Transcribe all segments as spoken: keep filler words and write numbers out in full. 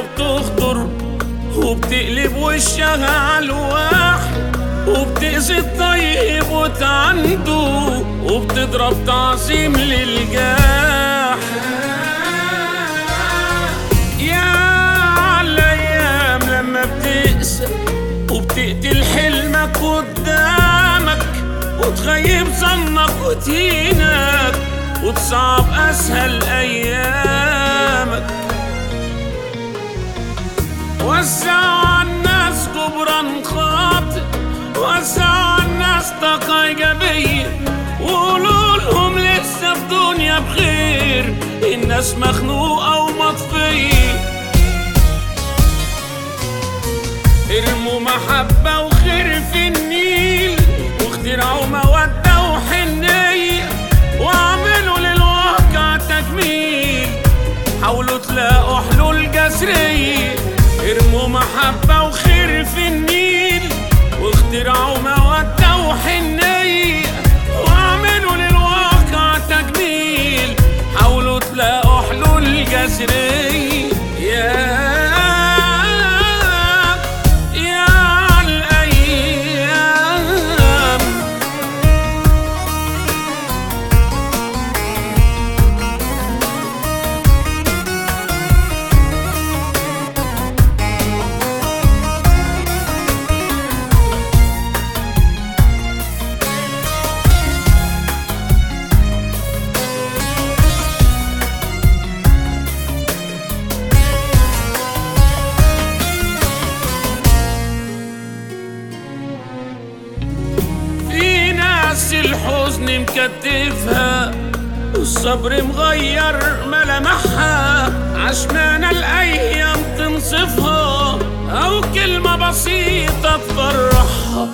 بتخطر وبتقلب وشها عالواحد، وبتأذي الطيب وتعنده، وبتضرب تعظيم للجاح. يا عالأيام لما بتقسى وبتقتل حلمك قدامك، وتخيب ظنك وتهينك، وتصعب أسهل أيامك. وزع عالناس جبران خاطئ، وزع عالناس طاقة إيجابية، وقولولهم لسه في دنيا بخير، الناس مخنوقة ومطفية. ارموا محبة وخير في النيل، واخترعوا مودة وحنية، واعملوا للواقع تجميل، حاولوا تلاقوا حلول جذرية. ارموا محبة وخير في النيل، واخترعوا مودة وحنية، واعملوا للواقع تجميل، حاولوا تلاقوا حلول جذرية. يا الحزن مكتفها، والصبر مغير ملامحها، عشمان الأيام تنصفها، أو كلمة بسيطة تفرحها.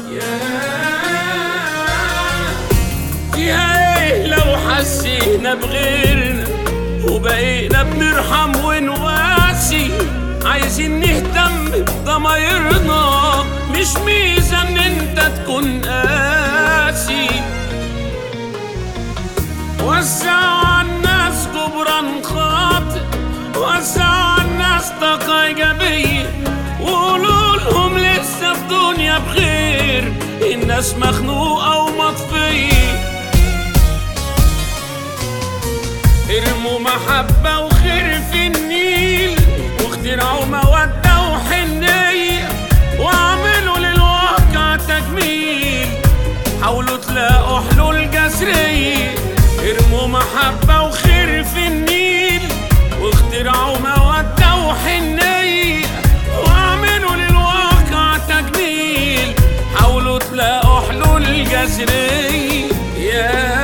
فيها إيه لو حسينا بغيرنا وبقينا بنرحم ونواسي؟ عايزين نهتم بضمايرنا، مش ميزة إن أنت تكون قاسي. وزع عالناس جبران خاطئ، وزع عالناس طاقة إيجابية، وقولولهم لسه في دنيا بخير، الناس مخنوقة ومطفية. ارموا محبة وخير في النيل، واخترعوا مودة وحنية، واعملوا للواقع تجميل، حاولوا تلاقوا حلول جذرية. ارموا محبة وخير في النيل، واخترعوا مودة وحنية، واعملوا للواقع تجميل، حاولوا تلاقوا حلول جذرية.